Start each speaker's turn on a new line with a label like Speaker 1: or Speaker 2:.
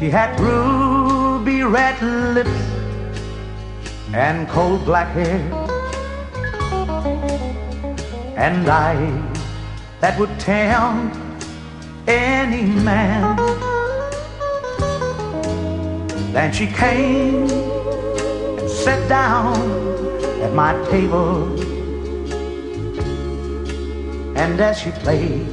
Speaker 1: She had ruby red lips and coal black hair, and eyes that would tempt any man. Then she came and sat down at my table, and as she played